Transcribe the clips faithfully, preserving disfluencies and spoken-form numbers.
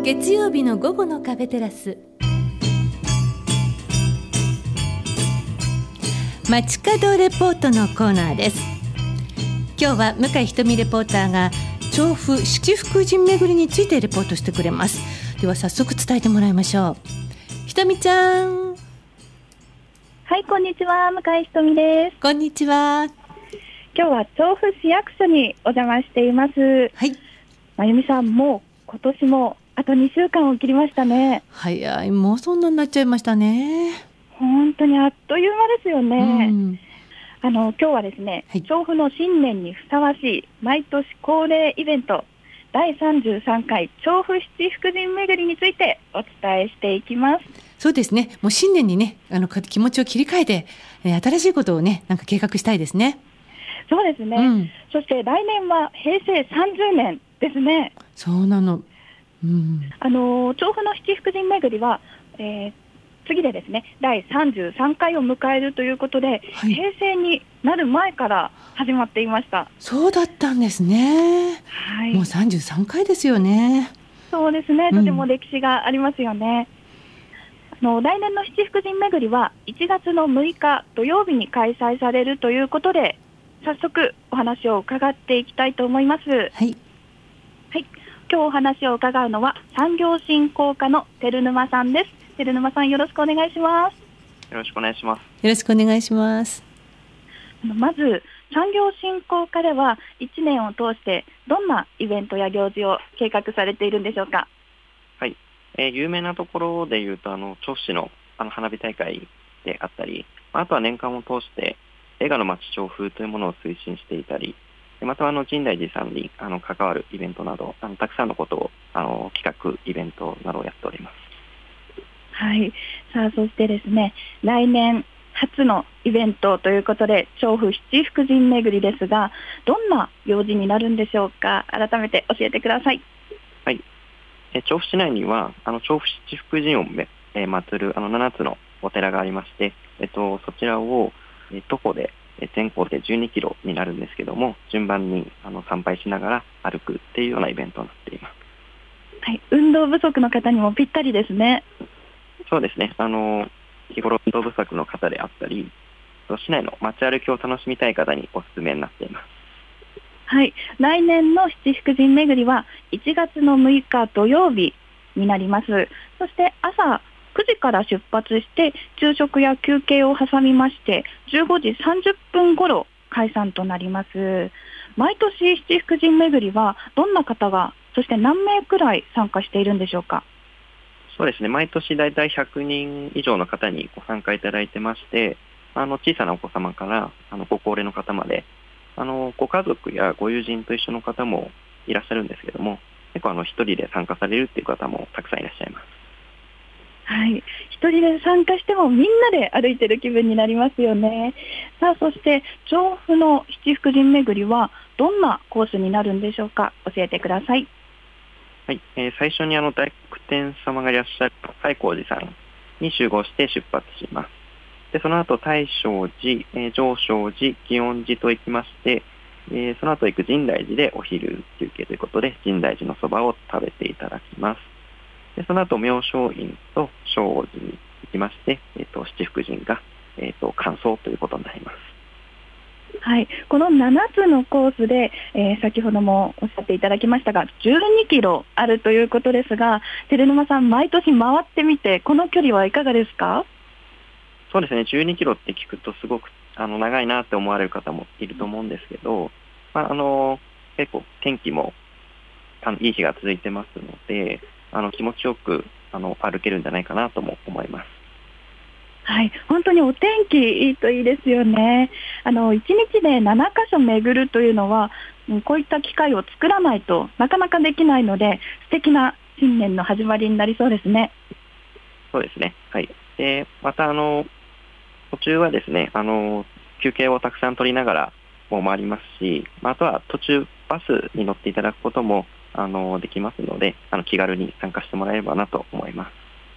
月曜日の午後のカフェテラス、街角レポートのコーナーです。今日は向井ひとみレポーターが調布七福神巡りについてレポートしてくれます。では早速伝えてもらいましょう。ひとみちゃん。 はい、こんにちは、向井ひとみです。 こんにちは。 今日は調布市役所にお邪魔しています。 はい。 まゆみさん、もう今年もあとにしゅうかんを切りましたね。 早い、もうそんなになっちゃいましたね。 本当にあっという間ですよね。 うん、 あの今日はですね、 はい、 調布の新年にふさわしい毎年恒例イベントだいさんじゅうさんかい調布七福神巡りについてお伝えしていきます。 そうですね、もう新年にね、あの気持ちを切り替えて、えー、新しいことをね、なんか計画したいですね。 そうですね、うん、そして来年はへいせいさんじゅうねんですね。 そうなの、うん、 あの調布の七福神巡りは、えー、次でですねだいさんじゅうさんかいを迎えるということで、はい、平成になる前から始まっていました。 そうだったんですね、はい、もうさんじゅうさんかいですよね。 そうですね、とても歴史がありますよね。うん、あの来年の七福神巡りはいちがつのむいか土曜日に開催されるということで、早速お話を伺っていきたいと思います。はい、はい、今日お話を伺うのは産業振興課の照沼さんです。照沼さん、よろしくお願いします。 よろしくお願いします。 よろしくお願いします。 あのまず産業振興課ではいちねんを通してどんなイベントや行事を計画されているんでしょうか。 はい、えー、有名なところでいうとあの調布市のあの花火大会であったり、あとは年間を通して映画の街調布というものを推進していたり、またあの深大寺さんにあの関わるイベントなど、あのたくさんのことをあの企画イベントなどをやっております。 はい、さあそしてですね、来年初のイベントということで調布七福神巡りですが、どんな行事になるんでしょうか。改めて教えてください。 はい、え調布市内にはあの調布七福神をめ、えー、祀るあのななつのお寺がありまして、えっと、そちらをえ徒歩で全行でじゅうにキロになるんですけども、順番にあの参拝しながら歩くっていうようなイベントになっています。 はい、運動不足の方にもぴったりですね。 そうですね、あの日頃運動不足の方であったり、市内の街歩きを楽しみたい方におすすめになっています。 はい、来年の七福神巡りはいちがつのむいか土曜日になります。そして朝くじから出発して昼食や休憩を挟みましてじゅうごじさんじゅっぷん頃解散となります。毎年七福神巡りはどんな方が、そして何名くらい参加しているんでしょうか。 そうですね、毎年だいたいひゃくにん以上の方にご参加いただいてまして、あの小さなお子様からあのご高齢の方まで、あのご家族やご友人と一緒の方もいらっしゃるんですけども、結構あの一人で参加されるっていう方もたくさんいらっしゃいます。 はい、一人で参加してもみんなで歩いてる気分になりますよね。さあそして調布の七福神巡りはどんなコースになるんでしょうか。教えてください。 はい、えー、最初にあの大黒天様がいらっしゃる西光寺さんに集合して出発します。でその後大正寺、えー、上正寺、祇園寺と行きまして、えー、その後行く深大寺でお昼休憩ということで深大寺のそばを食べていただきます。でその後妙正院と正寺に行きまして、えー、と七福神が、えー、と完走ということになります。 はい、このななつのコースで、えー、先ほどもおっしゃっていただきましたがじゅうにキロあるということですが、照沼さん毎年回ってみてこの距離はいかがですか。 そうですね、じゅうにキロって聞くとすごくあの長いなって思われる方もいると思うんですけど、まあ、あの結構天気もあのいい日が続いてますので、あの気持ちよくあの歩けるんじゃないかなとも思います。 はい、本当にお天気いいといいですよね。あのいちにちでななかしょ巡るというのはこういった機会を作らないとなかなかできないので、素敵な新年の始まりになりそうですね。 そうですね、はい、でまたあの途中はですね、あの休憩をたくさん取りながらも回りますし、あとは途中バスに乗っていただくこともあのできますので、あの気軽に参加してもらえればなと思います。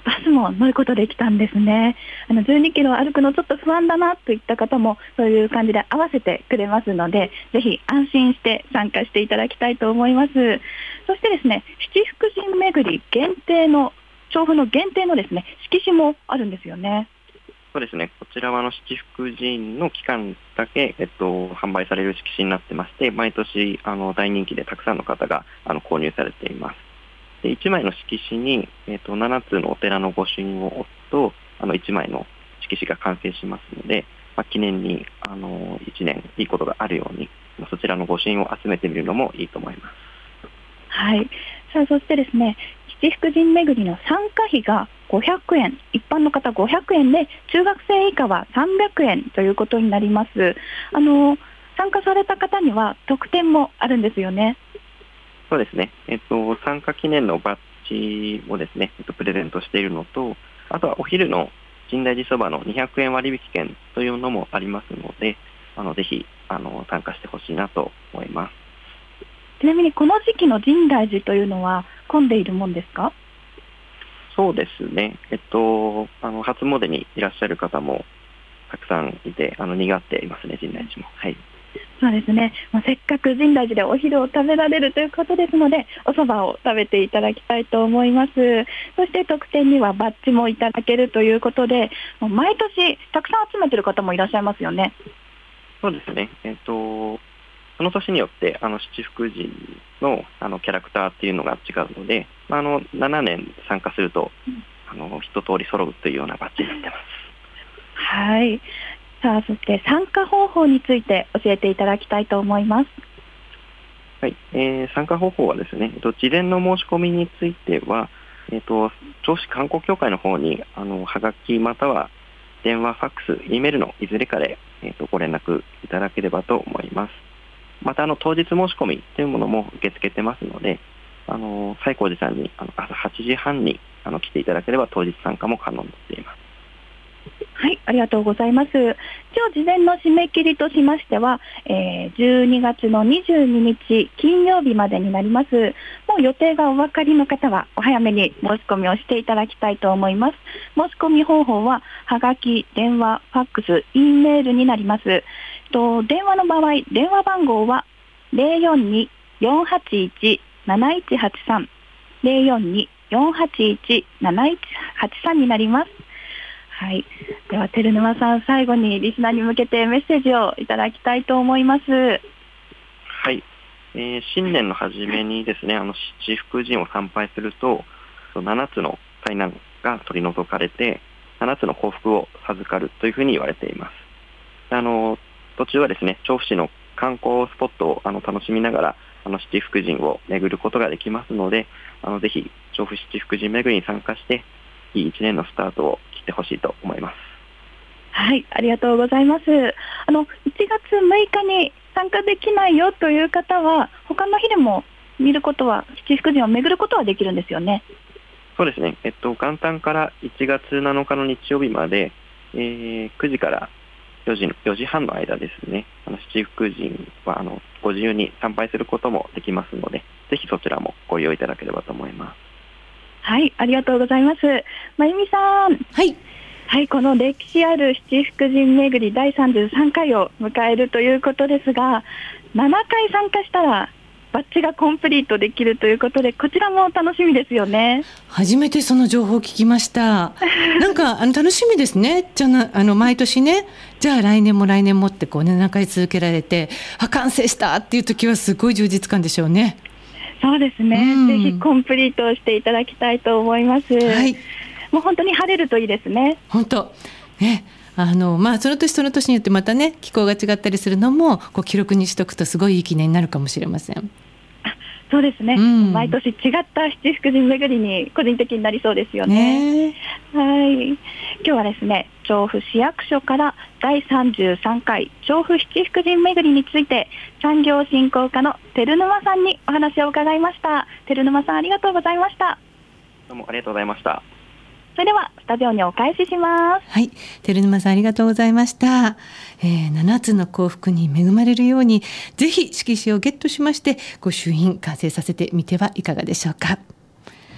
バスも乗ることできたんですね。あのじゅうにキロ歩くのちょっと不安だなといった方もそういう感じで合わせてくれますので、ぜひ安心して参加していただきたいと思います。そしてですね、七福神巡り限定の調布の限定のですね色紙もあるんですよね。 そうですね、こちらはあの七福神の期間だけ、えっと、販売される色紙になってまして、毎年あの大人気でたくさんの方があの購入されています。でいちまいの色紙に、えっと、ななつのお寺の御朱印を押すとあのいちまいの色紙が完成しますので、まあ、記念にあのいちねんいいことがあるようにそちらの御朱印を集めてみるのもいいと思います。 はい。さあそしてですね、七福神巡りの参加費がごひゃくえん、一般の方ごひゃくえんで、中学生以下はさんびゃくえんということになります。あの参加された方には特典もあるんですよね。 そうですね、えっと、参加記念のバッジをですね、えっと、プレゼントしているのと、あとはお昼の深大寺そばのにひゃくえん割引券というのもありますので、あのぜひあの参加してほしいなと思います。 ちなみにこの時期の深大寺というのは混んでいるもんですか？ そうですね、えっと、あの初詣にいらっしゃる方もたくさんいて、あの賑わっていますね、深大寺も。はい、 そうですね、まあ、せっかく深大寺でお昼を食べられるということですので、お蕎麦を食べていただきたいと思います。そして特典にはバッジもいただけるということで、もう毎年たくさん集めている方もいらっしゃいますよね。 そうですね、えっと、その年によってあの七福神 の, あのキャラクターっていうのが違うので、まあ、あのななねん参加すると、うん、あの一通り揃うというようなバッジになってます。 はい。さあそして参加方法について教えていただきたいと思います。 はい、えー、参加方法はですね、えっと、事前の申し込みについては、えっと、銚子観光協会の方にあのはがきまたは電話、ファックス、Eメールのいずれかで、えっと、ご連絡いただければと思います。またあの当日申し込みというものも受け付けてますので、あの西光寺さんにあの朝はちじはんにあの来ていただければ当日参加も可能になっています。 はい、ありがとうございます。今日事前の締め切りとしましては、えー、じゅうにがつのにじゅうににち金曜日までになります。もう予定がお分かりの方はお早めに申し込みをしていただきたいと思います。申し込み方法ははがき、電話、ファックス、Eメールになります。と電話の場合、電話番号は ゼロよんに よんはちいち なないちはちさん ゼロよんに よんはちいち なないちはちさんになります。はい、では照沼さん、最後にリスナーに向けてメッセージをいただきたいと思います。 はい、えー、新年の初めにですね、あの七福神を参拝するとななつの災難が取り除かれてななつの幸福を授かるというふうに言われています。あの途中はですね、調布市の観光スポットをあの楽しみながらあの七福神を巡ることができますので、あのぜひ調布七福神巡りに参加していいいちねんのスタートを切ってほしいと思います。 はい、ありがとうございます。あのいちがつむいかに参加できないよという方は他の日でも見ることは、七福神を巡ることはできるんですよね。 そうですね、えっと、元旦からいちがつなのかの日曜日まで、えー、くじからよじ、よじはんの間ですね、あの七福神はあのご自由に参拝することもできますので、ぜひそちらもご利用いただければと思います。 はい、ありがとうございます。まゆみさん、 はい、 はい、この歴史ある七福神巡りだいさんじゅうさんかいを迎えるということですが、ななかい参加したらバッジがコンプリートできるということで、こちらも楽しみですよね。 初めてその情報を聞きましたなんかあの楽しみですね。じゃああの毎年ね、じゃあ来年も来年もってこう、ね、ななかい続けられて、あ完成したっていう時はすごい充実感でしょうね。 そうですね、 うん、 ぜひコンプリートしていただきたいと思います。はい、もう本当に晴れるといいですね。 本当ね、あのまあ、その年その年によってまたね気候が違ったりするのもこう記録にしとくとすごいいい記念になるかもしれません。 あそうですね、うん、毎年違った七福神巡りに個人的になりそうですよね。ね、はい、今日はですね、調布市役所からだいさんじゅうさんかい調布七福神巡りについて産業振興課の照沼さんにお話を伺いました。照沼さん、ありがとうございました。 どうもありがとうございました。 それではスタジオにお返しします。 はい、照沼さんありがとうございました。えー、ななつの幸福に恵まれるように、ぜひ色紙をゲットしまして御朱印完成させてみてはいかがでしょうか。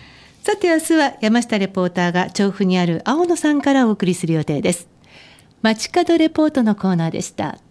さて明日は山下レポーターが調布にある青野さんからお送りする予定です。街角レポートのコーナーでした。